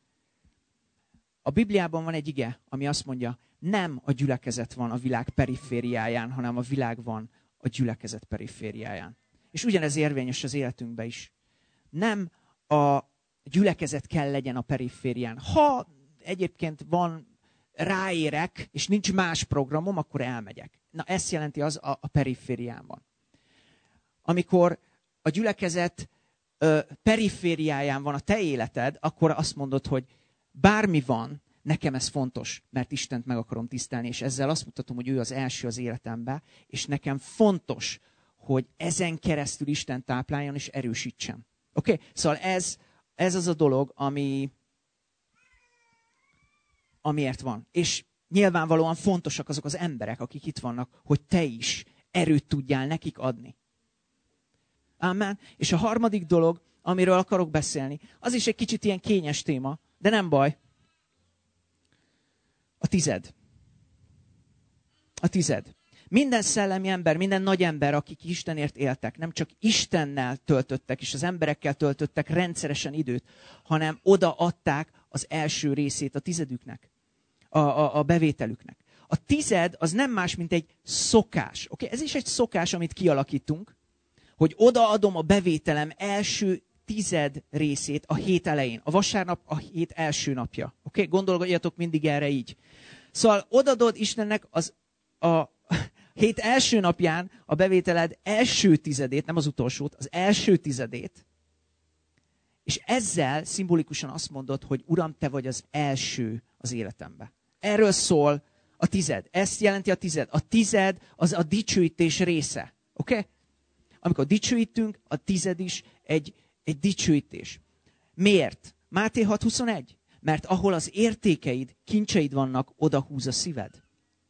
A Bibliában van egy ige, ami azt mondja, nem a gyülekezet van a világ perifériáján, hanem a világ van a gyülekezet perifériáján. És ugyanez érvényes az életünkben is. Nem a gyülekezet kell legyen a periférián. Ha egyébként van ráérek, és nincs más programom, akkor elmegyek. Na, ezt jelenti az a, a periférián van. Amikor a gyülekezet ö, perifériáján van a te életed, akkor azt mondod, hogy bármi van, nekem ez fontos, mert Istent meg akarom tisztelni, és ezzel azt mutatom, hogy ő az első az életemben, és nekem fontos, hogy ezen keresztül Isten tápláljon és erősítsen. Oké? Okay? Szóval ez, ez az a dolog, ami, amiért van. És nyilvánvalóan fontosak azok az emberek, akik itt vannak, hogy te is erőt tudjál nekik adni. Amen. És a harmadik dolog, amiről akarok beszélni, az is egy kicsit ilyen kényes téma, de nem baj. A tized. A tized. Minden szellemi ember, minden nagy ember, akik Istenért éltek, nem csak Istennel töltöttek, és az emberekkel töltöttek rendszeresen időt, hanem odaadták az első részét a tizedüknek, a, a, a bevételüknek. A tized az nem más, mint egy szokás. Okay? Ez is egy szokás, amit kialakítunk, hogy odaadom a bevételem első tized részét a hét elején. A vasárnap a hét első napja. Oké? Okay? Gondoljatok mindig erre így. Szóval odadod Istennek az a hét első napján a bevételed első tizedét, nem az utolsót, az első tizedét, és ezzel szimbolikusan azt mondod, hogy Uram, te vagy az első az életemben. Erről szól a tized. Ezt jelenti a tized. A tized az a dicsőítés része. Oké? Okay? Amikor dicsőítünk, a tized is egy, egy dicsőítés. Miért? Máté hat huszonegy. Mert ahol az értékeid, kincseid vannak, oda húz a szíved.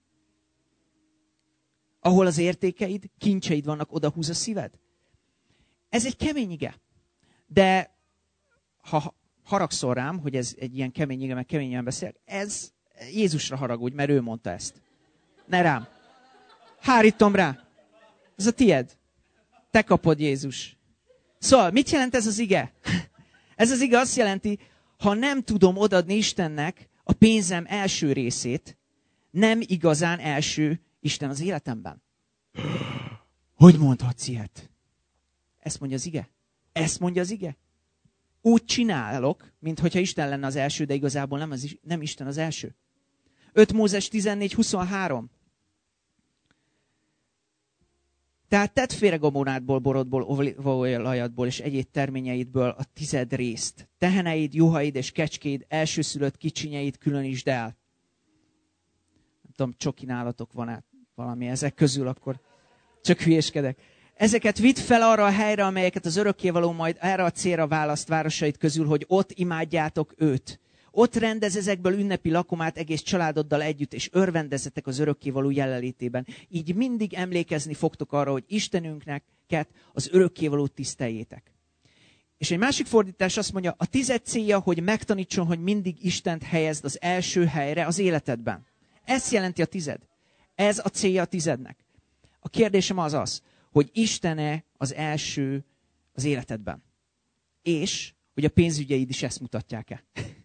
Ahol az értékeid, kincseid vannak, oda húz a szíved. Ez egy kemény ige. De ha haragszol rám, hogy ez egy ilyen kemény ige, meg keményen beszél, ez Jézusra haragudj, mert ő mondta ezt. Ne rám. Hárítom rá. Ez a tied. Te kapod, Jézus. Szóval, mit jelent ez az ige? Ez az ige azt jelenti, ha nem tudom odadni Istennek a pénzem első részét, nem igazán első Isten az életemben. Hogy mondhatsz ilyet? Ezt mondja az ige. Ezt mondja az ige. Úgy csinálok, mintha Isten lenne az első, de igazából nem, az, nem Isten az első. öt Mózes tizennégy huszonhárom. Tehát tedd félre gabonádból, borodból, olajadból és egyéb terményeidből a tized részt. Teheneid, juhaid és kecskéid, elsőszülött kicsinyeid különítsd el. Nem tudom, csoki nálatok van-e valami ezek közül, akkor csak hülyéskedek. Ezeket vidd fel arra a helyre, amelyeket az örökkévaló majd erre a célra választ városait közül, hogy ott imádjátok őt. Ott rendez ezekből ünnepi lakomát egész családoddal együtt, és örvendezzetek az örökkévaló jelenlétében. Így mindig emlékezni fogtok arra, hogy Istenünknek az örökkévalót tiszteljétek. És egy másik fordítás azt mondja, a tized célja, hogy megtanítson, hogy mindig Istent helyezd az első helyre az életedben. Ez jelenti a tized. Ez a célja a tizednek. A kérdésem az az, hogy Isten-e az első az életedben. És, hogy a pénzügyeid is ezt mutatják-e.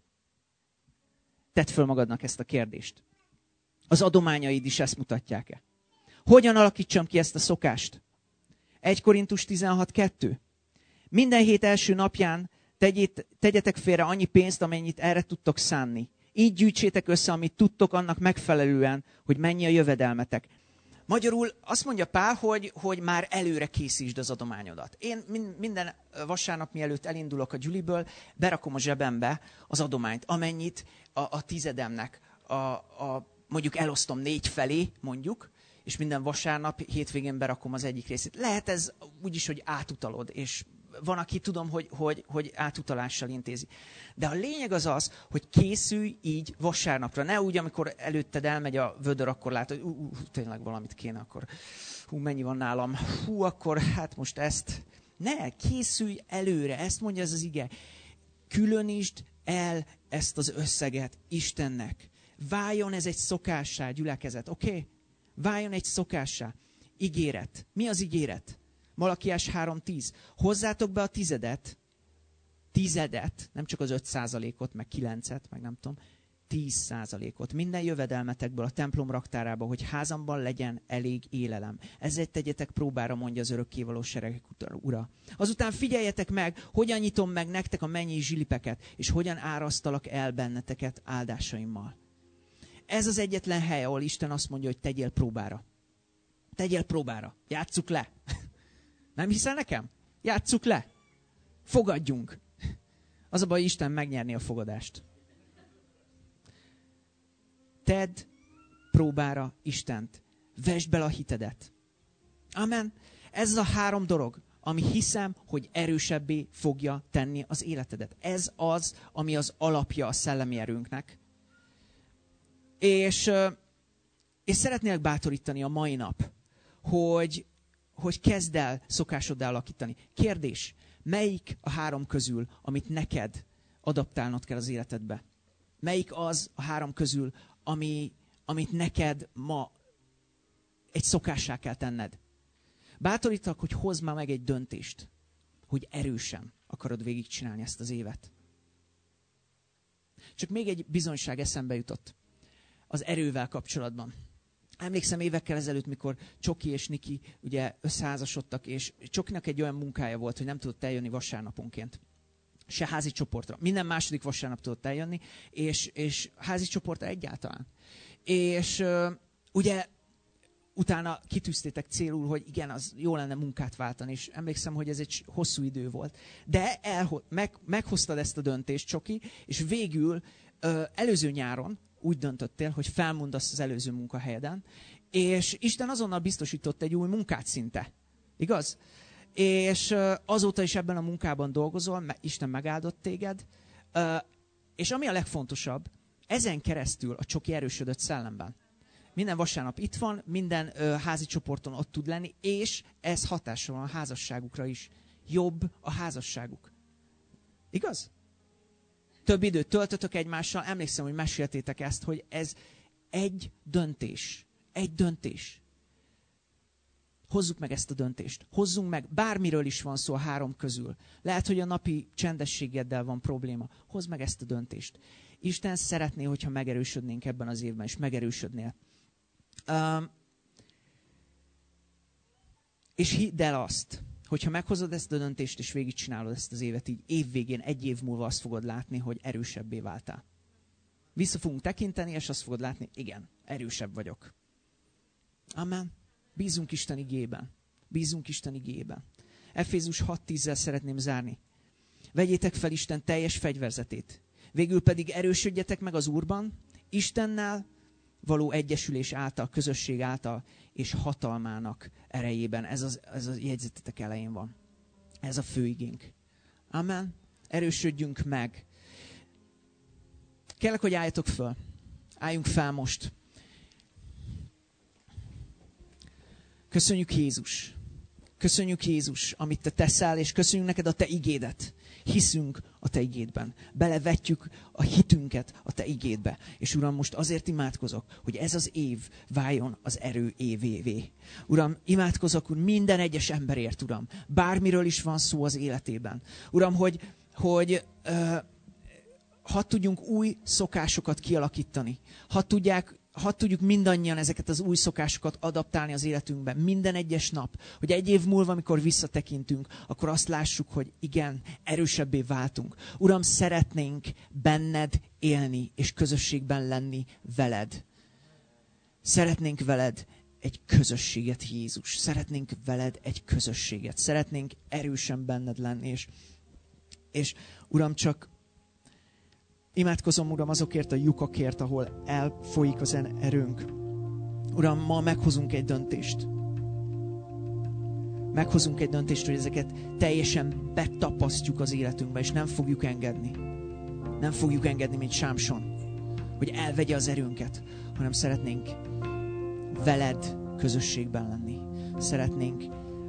Tedd föl magadnak ezt a kérdést. Az adományaid is ezt mutatják-e? Hogyan alakítsam ki ezt a szokást? egy Korintus tizenhat kettő. Minden hét első napján tegyét, tegyetek félre annyi pénzt, amennyit erre tudtok szánni. Így gyűjtsétek össze, amit tudtok annak megfelelően, hogy mennyi a jövedelmetek. Magyarul azt mondja Pál, hogy, hogy már előre készítsd az adományodat. Én minden vasárnap, mielőtt elindulok a gyüliből, berakom a zsebembe az adományt, amennyit a, a tizedemnek, a, a, mondjuk elosztom négy felé, mondjuk, és minden vasárnap, hétvégén berakom az egyik részét. Lehet ez úgyis, hogy átutalod, és van, aki tudom, hogy, hogy, hogy átutalással intézi. De a lényeg az az, hogy készülj így vasárnapra. Ne úgy, amikor előtted elmegy a vödör, akkor látod, hogy ú, ú, tényleg valamit kéne, akkor hú, mennyi van nálam. Hú, akkor hát most ezt. Ne, készülj előre, ezt mondja ez az ige. Különítsd el ezt az összeget Istennek. Váljon ez egy szokássá, gyülekezet, oké? Okay? Váljon egy szokássá. Ígéret. Mi az ígéret? Malakiás három tíz. Hozzátok be a tizedet, tizedet, nem csak az öt százalékot, meg kilencet, meg nem tudom, tíz százalékot minden jövedelmetekből a templom raktárába, hogy házamban legyen elég élelem. Ezzel tegyetek próbára, mondja az örökkévaló seregek ura. Azután figyeljetek meg, hogyan nyitom meg nektek a mennyi zsilipeket, és hogyan árasztalak el benneteket áldásaimmal. Ez az egyetlen hely, ahol Isten azt mondja, hogy tegyél próbára. Tegyél próbára. Játsszuk le. Nem hiszel nekem? Játsszuk le. Fogadjunk. Az a baj, Isten megnyerni a fogadást. Tedd próbára Istent. Vesd bele a hitedet. Amen. Ez az a három dolog, ami hiszem, hogy erősebbé fogja tenni az életedet. Ez az, ami az alapja a szellemi erőnknek. És, és szeretnélek bátorítani a mai nap, hogy, hogy kezd el szokásoddá alakítani. Kérdés, melyik a három közül, amit neked adaptálnod kell az életedbe? Melyik az a három közül, ami, amit neked ma egy szokássá kell tenned? Bátorítalak, hogy hozd már meg egy döntést, hogy erősen akarod végigcsinálni ezt az évet. Csak még egy bizonyság eszembe jutott az erővel kapcsolatban. Emlékszem évekkel ezelőtt, mikor Csoki és Niki ugye összeházasodtak, és Csokinak egy olyan munkája volt, hogy nem tudott eljönni vasárnaponként. Se házi csoportra. Minden második vasárnap tudott eljönni, és, és házi csoportra egyáltalán. És uh, ugye utána kitűztétek célul, hogy igen, az jó lenne munkát váltani, és emlékszem, hogy ez egy hosszú idő volt. De elho- meg, meghoztad ezt a döntést, Csoki, és végül uh, előző nyáron úgy döntöttél, hogy felmondasz az előző munkahelyeden, és Isten azonnal biztosított egy új munkát szinte. Igaz? És azóta is ebben a munkában dolgozol, Isten megáldott téged, és ami a legfontosabb, ezen keresztül a Csoki erősödött szellemben. Minden vasárnap itt van, minden házi csoporton ott tud lenni, és ez hatással van a házasságukra is. Jobb a házasságuk. Igaz? Több időt töltötök egymással, emlékszem, hogy meséltétek ezt, hogy ez egy döntés. Egy döntés. Hozzuk meg ezt a döntést. Hozzunk meg, bármiről is van szó a három közül. Lehet, hogy a napi csendességeddel van probléma. Hozd meg ezt a döntést. Isten szeretné, hogyha megerősödnénk ebben az évben, és megerősödnél. Um, és hidd el azt, hogyha meghozod ezt a döntést, és végigcsinálod ezt az évet, így évvégén, egy év múlva azt fogod látni, hogy erősebbé váltál. Vissza fogunk tekinteni, és azt fogod látni, igen, erősebb vagyok. Amen. Bízunk Isten igében. Bízunk Isten igében. Efézus hat tízzel szeretném zárni. Vegyétek fel Isten teljes fegyverzetét. Végül pedig erősödjetek meg az Úrban, Istennel való egyesülés által, közösség által, és hatalmának erejében. Ez, az, ez a jegyzetetek elején van. Ez a fő igénk. Amen. Erősödjünk meg. Kérlek, hogy álljatok föl. Álljunk fel most. Köszönjük Jézus. Köszönjük Jézus, amit te teszel, és köszönjük neked a te igédet. Hiszünk a te igédben. Belevetjük a hitünket a te igédbe. És Uram, most azért imádkozok, hogy ez az év váljon az erő évévé. Uram, imádkozok, hogy minden egyes emberért, Uram, bármiről is van szó az életében. Uram, hogy, hogy uh, hadd tudjunk új szokásokat kialakítani. Hadd tudják Hadd tudjuk mindannyian ezeket az új szokásokat adaptálni az életünkben, minden egyes nap, hogy egy év múlva, amikor visszatekintünk, akkor azt lássuk, hogy igen, erősebbé váltunk. Uram, szeretnénk benned élni, és közösségben lenni veled. Szeretnénk veled egy közösséget, Jézus. Szeretnénk veled egy közösséget. Szeretnénk erősen benned lenni, és, és Uram, csak imádkozom, Uram, azokért a lyukakért, ahol elfolyik az erőnk. Uram, ma meghozunk egy döntést. Meghozunk egy döntést, hogy ezeket teljesen betapasztjuk az életünkbe, és nem fogjuk engedni. Nem fogjuk engedni, mint Sámson, hogy elvegye az erőnket, hanem szeretnénk veled közösségben lenni. Szeretnénk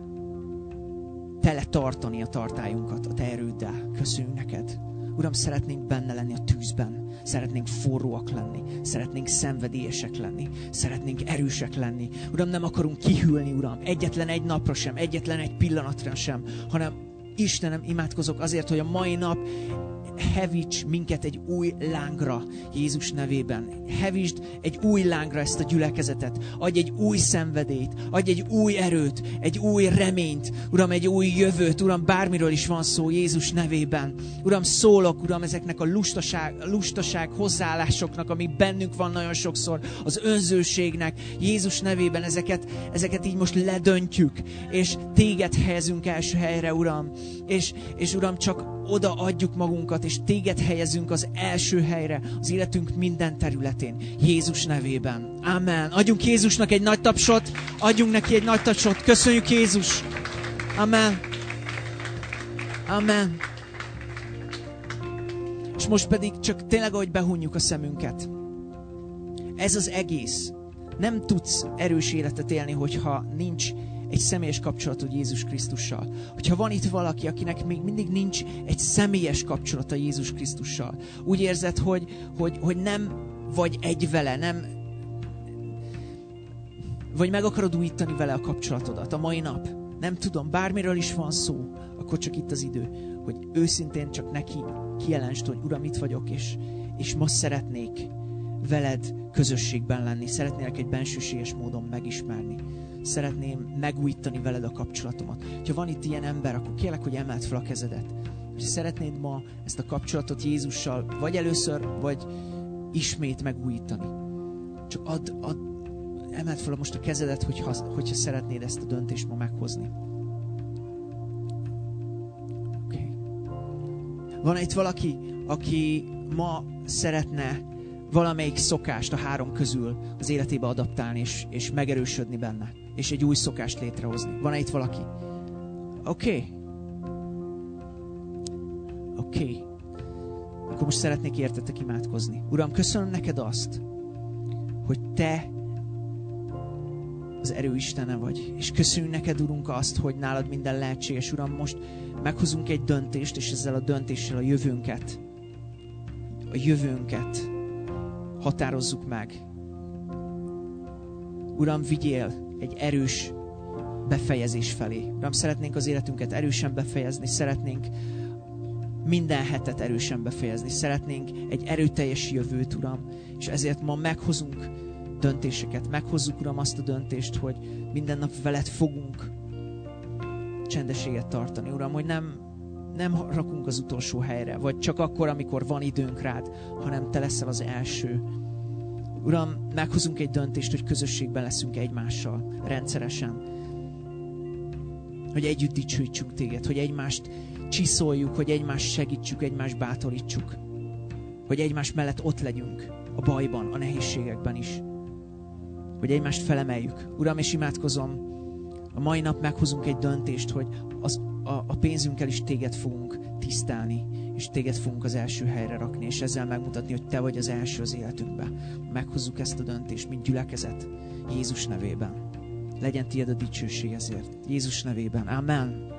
tele tartani a tartályunkat a te erőddel. Köszönjük neked. Uram, szeretnénk benne lenni a tűzben. Szeretnénk forróak lenni. Szeretnénk szenvedélyesek lenni. Szeretnénk erősek lenni. Uram, nem akarunk kihűlni, Uram. Egyetlen egy napra sem, egyetlen egy pillanatra sem, hanem Istenem, imádkozok azért, hogy a mai nap hevíts minket egy új lángra Jézus nevében. Hevítsd egy új lángra ezt a gyülekezetet. Adj egy új szenvedélyt, adj egy új erőt, egy új reményt. Uram, egy új jövőt. Uram, bármiről is van szó Jézus nevében. Uram, szólok, Uram, ezeknek a lustaság, lustaság hozzáállásoknak, amik bennünk van nagyon sokszor, az önzőségnek. Jézus nevében ezeket, ezeket így most ledöntjük, és téged helyezünk első helyre, Uram. És, és Uram, csak oda adjuk magunkat, és téged helyezünk az első helyre az életünk minden területén. Jézus nevében. Amen. Adjunk Jézusnak egy nagy tapsot, adjunk neki egy nagy tapsot. Köszönjük, Jézus. Amen. Amen. És most pedig csak tényleg, ahogy behunjuk a szemünket. Ez az egész. Nem tudsz erős életet élni, hogyha nincs egy személyes kapcsolatod Jézus Krisztussal. Hogyha van itt valaki, akinek még mindig nincs egy személyes kapcsolata Jézus Krisztussal, úgy érzed, hogy, hogy, hogy nem vagy egy vele, nem, vagy meg akarod újítani vele a kapcsolatodat a mai nap. Nem tudom, bármiről is van szó, akkor csak itt az idő, hogy őszintén csak neki kijelentsd, hogy Uram, itt vagyok, és, és most szeretnék veled közösségben lenni. Szeretnélek egy bensőséges módon megismerni. Szeretném megújítani veled a kapcsolatomat. Ha van itt ilyen ember, akkor kérlek, hogy emeld fel a kezedet. És szeretnéd ma ezt a kapcsolatot Jézussal vagy először, vagy ismét megújítani. Csak add, add, emeld fel most a kezedet, hogyha, hogyha szeretnéd ezt a döntést ma meghozni. Okay. Van itt valaki, aki ma szeretne valamelyik szokást a három közül az életébe adaptálni, és, és megerősödni benne, és egy új szokást létrehozni. Van-e itt valaki? Oké. Okay. Oké. Okay. Akkor most szeretnék értetek imádkozni. Uram, köszönöm neked azt, hogy te az erő Istene vagy. És köszönjük neked, Urunk, azt, hogy nálad minden lehetséges. Uram, most meghozunk egy döntést, és ezzel a döntéssel a jövőnket, a jövőnket határozzuk meg. Uram, vigyél egy erős befejezés felé. Uram, szeretnénk az életünket erősen befejezni, szeretnénk minden hetet erősen befejezni, szeretnénk egy erőteljes jövőt, Uram, és ezért ma meghozunk döntéseket, meghozzuk, Uram, azt a döntést, hogy minden nap veled fogunk csendességet tartani, Uram, hogy nem nem rakunk az utolsó helyre, vagy csak akkor, amikor van időnk rád, hanem te leszel az első. Uram, meghozunk egy döntést, hogy közösségben leszünk egymással, rendszeresen. Hogy együtt dicsőítsünk téged, hogy egymást csiszoljuk, hogy egymást segítsük, egymást bátorítsuk. Hogy egymás mellett ott legyünk a bajban, a nehézségekben is. Hogy egymást felemeljük. Uram, és imádkozom, a mai nap meghozunk egy döntést, hogy az A, a pénzünkkel is téged fogunk tisztelni, és téged fogunk az első helyre rakni, és ezzel megmutatni, hogy te vagy az első az életünkben. Meghozzuk ezt a döntést, mint gyülekezet, Jézus nevében. Legyen tiéd a dicsőség ezért. Jézus nevében. Amen.